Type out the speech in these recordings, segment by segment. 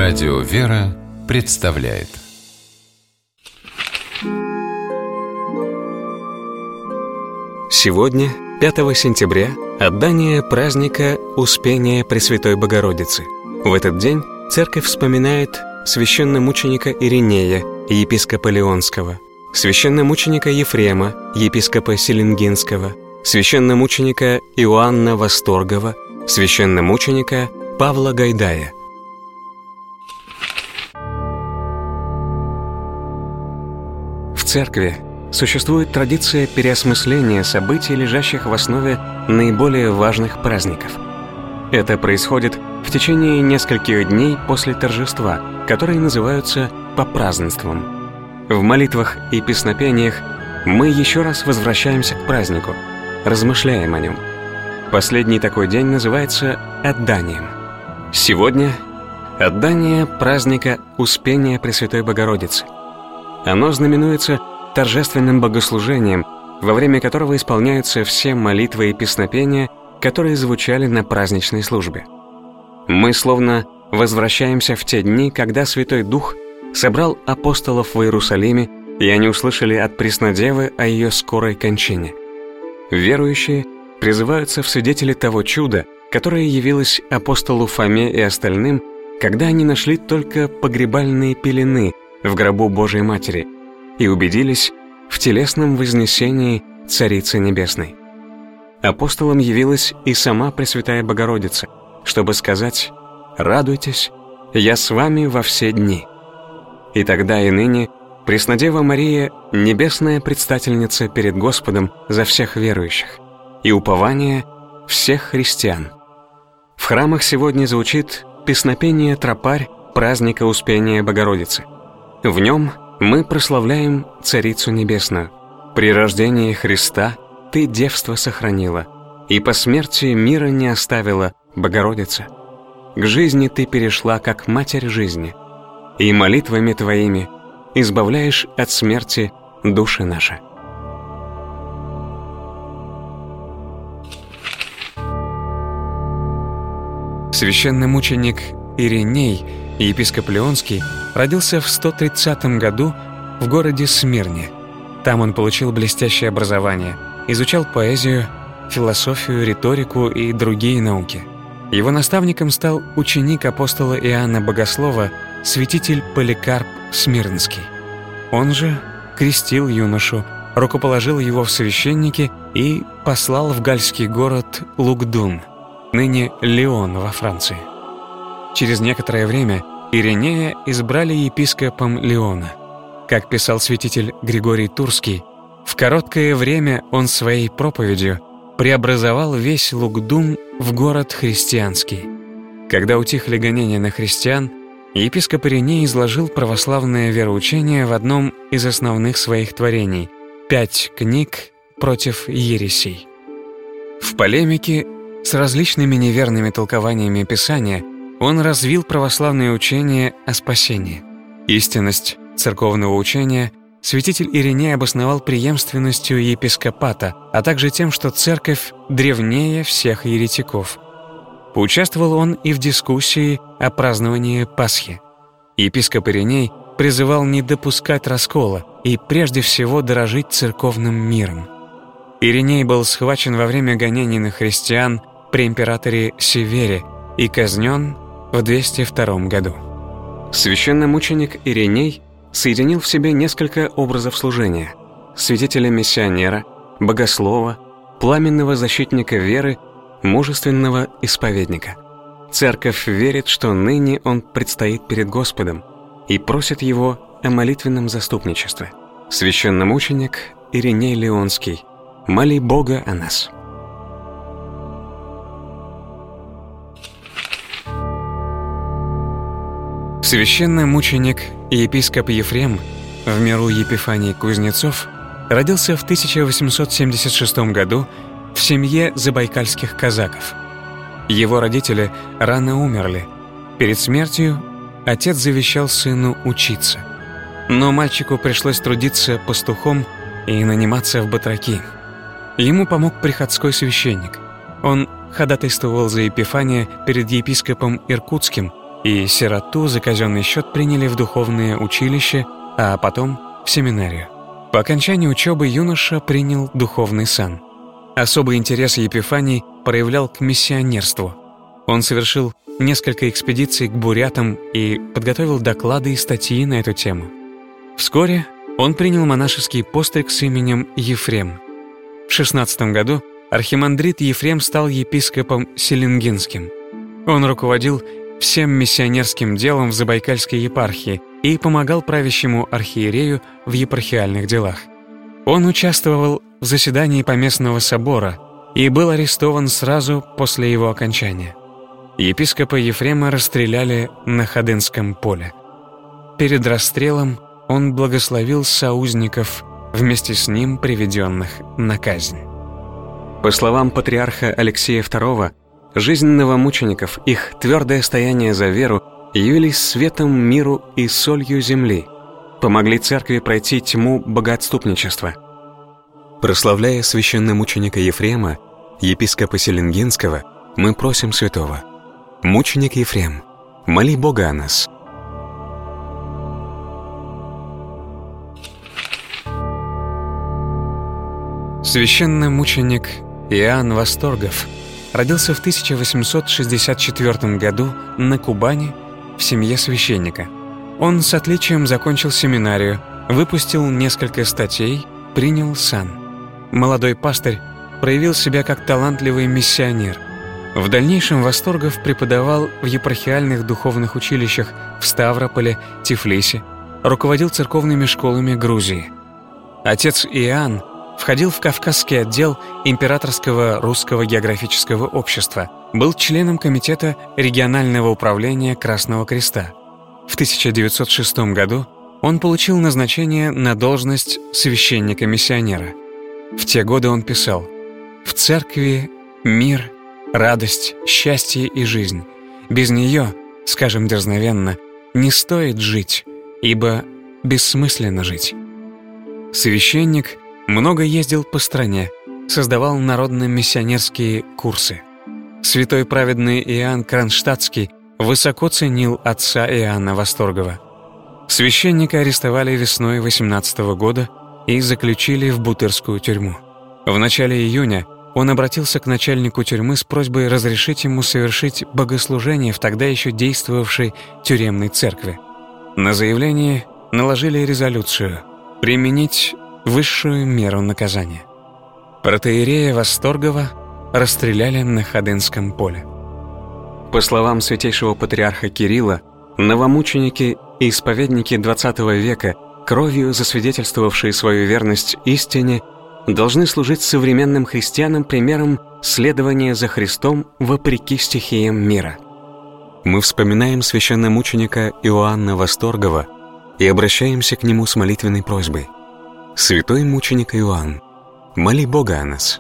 Радио «Вера» представляет. Сегодня, 5 сентября, отдание праздника Успения Пресвятой Богородицы. В этот день Церковь вспоминает священномученика Иринея, епископа Лионского, священномученика Ефрема, епископа Селенгинского, священномученика Иоанна Восторгова, священномученика Павла Гайдая. В Церкви существует традиция переосмысления событий, лежащих в основе наиболее важных праздников. Это происходит в течение нескольких дней после торжества, которые называются попразднеством. В молитвах и песнопениях мы еще раз возвращаемся к празднику, размышляем о нем. Последний такой день называется отданием. Сегодня отдание праздника Успения Пресвятой Богородицы. Оно знаменуется торжественным богослужением, во время которого исполняются все молитвы и песнопения, которые звучали на праздничной службе. Мы словно возвращаемся в те дни, когда Святой Дух собрал апостолов в Иерусалиме, и они услышали от Преснодевы о ее скорой кончине. Верующие призываются в свидетели того чуда, которое явилось апостолу Фоме и остальным, когда они нашли только погребальные пелены в гробу Божией Матери и убедились в телесном вознесении Царицы Небесной. Апостолам явилась и сама Пресвятая Богородица, чтобы сказать: «Радуйтесь, я с вами во все дни». И тогда и ныне Преснодева Мария — небесная предстательница перед Господом за всех верующих и упование всех христиан. В храмах сегодня звучит песнопение «Тропарь» праздника Успения Богородицы. В нем мы прославляем Царицу Небесную. При рождении Христа Ты девство сохранила, и по смерти мира не оставила, Богородица. К жизни Ты перешла, как Матерь жизни, и молитвами Твоими избавляешь от смерти души наши. Священномученик Ириней, епископ Лионский, родился в 130 году в городе Смирне. Там он получил блестящее образование, изучал поэзию, философию, риторику и другие науки. Его наставником стал ученик апостола Иоанна Богослова, святитель Поликарп Смирнский. Он же крестил юношу, рукоположил его в священники и послал в гальский город Лугдун, ныне Лион во Франции. Через некоторое время Иринея избрали епископом Лиона. Как писал святитель Григорий Турский, в короткое время он своей проповедью преобразовал весь Лугдун в город христианский. Когда утихли гонения на христиан, епископ Ириней изложил православное вероучение в одном из основных своих творений — 5 книг против ересей. В полемике с различными неверными толкованиями Писания он развил православное учение о спасении. Истинность церковного учения святитель Ириней обосновал преемственностью епископата, а также тем, что церковь древнее всех еретиков. Поучаствовал он и в дискуссии о праздновании Пасхи. Епископ Ириней призывал не допускать раскола и прежде всего дорожить церковным миром. Ириней был схвачен во время гонений на христиан при императоре Севере и казнен в 202 году. Священномученик Ириней соединил в себе несколько образов служения: святителя-миссионера, богослова, пламенного защитника веры, мужественного исповедника. Церковь верит, что ныне он предстоит перед Господом и просит его о молитвенном заступничестве. Священномученик Ириней Лионский, моли Бога о нас. Священномученик и епископ Ефрем, в миру Епифаний Кузнецов, родился в 1876 году в семье забайкальских казаков. Его родители рано умерли. Перед смертью отец завещал сыну учиться. Но мальчику пришлось трудиться пастухом и наниматься в батраки. Ему помог приходской священник. Он ходатайствовал за Епифания перед епископом Иркутским и сироту за казенный счет приняли в духовное училище, а потом в семинарию. По окончании учебы юноша принял духовный сан. Особый интерес Епифаний проявлял к миссионерству. Он совершил несколько экспедиций к бурятам и подготовил доклады и статьи на эту тему. Вскоре он принял монашеский постриг с именем Ефрем. В 16 году архимандрит Ефрем стал епископом Селенгинским. Он руководил всем миссионерским делом в Забайкальской епархии и помогал правящему архиерею в епархиальных делах. Он участвовал в заседании Поместного собора и был арестован сразу после его окончания. Епископа Ефрема расстреляли на Ходынском поле. Перед расстрелом он благословил соузников, вместе с ним приведенных на казнь. По словам патриарха Алексея II, жизнь новомучеников, их твердое стояние за веру явились светом миру и солью земли, помогли церкви пройти тьму богоотступничества. Прославляя священномученика Ефрема, епископа Селенгинского, мы просим святого: «Мученик Ефрем, моли Бога о нас». Священномученик Иоанн Восторгов родился в 1864 году на Кубани в семье священника. Он с отличием закончил семинарию, выпустил несколько статей, принял сан. Молодой пастырь проявил себя как талантливый миссионер. В дальнейшем Восторгов преподавал в епархиальных духовных училищах в Ставрополе, Тифлисе, руководил церковными школами Грузии. Отец Иоанн входил в Кавказский отдел Императорского русского географического общества, был членом комитета регионального управления Красного Креста. В 1906 году он получил назначение на должность священника-миссионера. В те годы он писал: «В церкви мир, радость, счастье и жизнь. Без нее, скажем дерзновенно, не стоит жить, ибо бессмысленно жить». Священник много ездил по стране, создавал народно-миссионерские курсы. Святой праведный Иоанн Кронштадтский высоко ценил отца Иоанна Восторгова. Священника арестовали весной 18 года и заключили в Бутырскую тюрьму. В начале июня он обратился к начальнику тюрьмы с просьбой разрешить ему совершить богослужение в тогда еще действовавшей тюремной церкви. На заявление наложили резолюцию применить высшую меру наказания. Протоиерея Восторгова расстреляли на Ходынском поле. По словам святейшего патриарха Кирилла, новомученики и исповедники XX века, кровью засвидетельствовавшие свою верность истине, должны служить современным христианам примером следования за Христом вопреки стихиям мира. Мы вспоминаем священномученика Иоанна Восторгова и обращаемся к нему с молитвенной просьбой: «Святой мученик Иоанн, моли Бога о нас».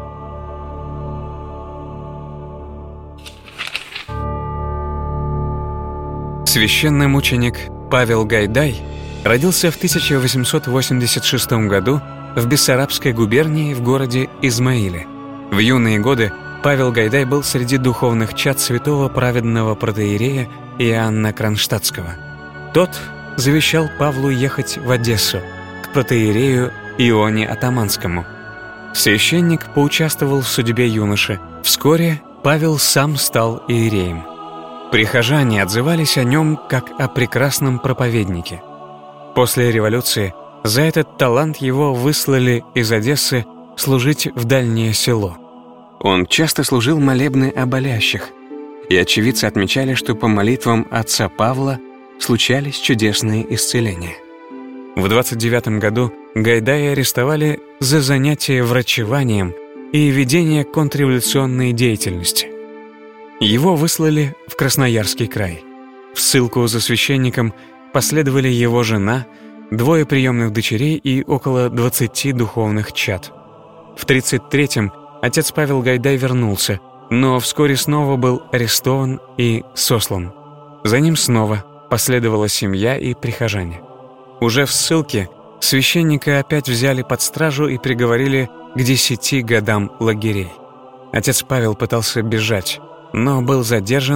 Священномученик Павел Гайдай родился в 1886 году в Бессарабской губернии в городе Измаиле. В юные годы Павел Гайдай был среди духовных чад святого праведного протоиерея Иоанна Кронштадтского. Тот завещал Павлу ехать в Одессу, к протоиерею Ионе Атаманскому. Священник поучаствовал в судьбе юноши. Вскоре Павел сам стал иереем. Прихожане отзывались о нем как о прекрасном проповеднике. После революции за этот талант его выслали из Одессы служить в дальнее село. Он часто служил молебны о болящих, и очевидцы отмечали, что по молитвам отца Павла случались чудесные исцеления. В 29 году Гайдая арестовали за занятие врачеванием и ведение контрреволюционной деятельности. Его выслали в Красноярский край. В ссылку за священником последовали его жена, 2 приемных дочерей и около 20 духовных чад. В 1933-м отец Павел Гайдай вернулся, но вскоре снова был арестован и сослан. За ним снова последовала семья и прихожане. Уже в ссылке священника опять взяли под стражу и приговорили к 10 годам лагерей. Отец Павел пытался бежать, но был задержан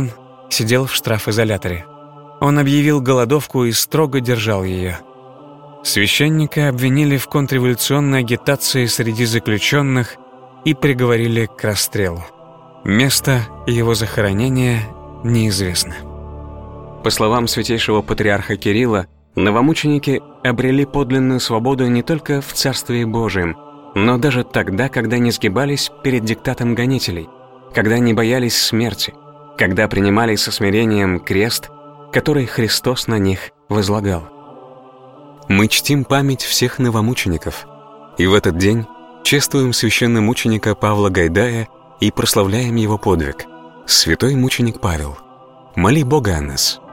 сидел в штрафизоляторе. Он объявил голодовку и строго держал ее. Священника обвинили в контрреволюционной агитации среди заключенных и приговорили к расстрелу. Место его захоронения неизвестно. По словам святейшего патриарха Кирилла, новомученики обрели подлинную свободу не только в Царстве Божием, но даже тогда, когда не сгибались перед диктатом гонителей, когда не боялись смерти, когда принимали со смирением крест, который Христос на них возлагал. Мы чтим память всех новомучеников, и в этот день чествуем священномученика Павла Гайдая и прославляем его подвиг. Святой мученик Павел, моли Бога о нас.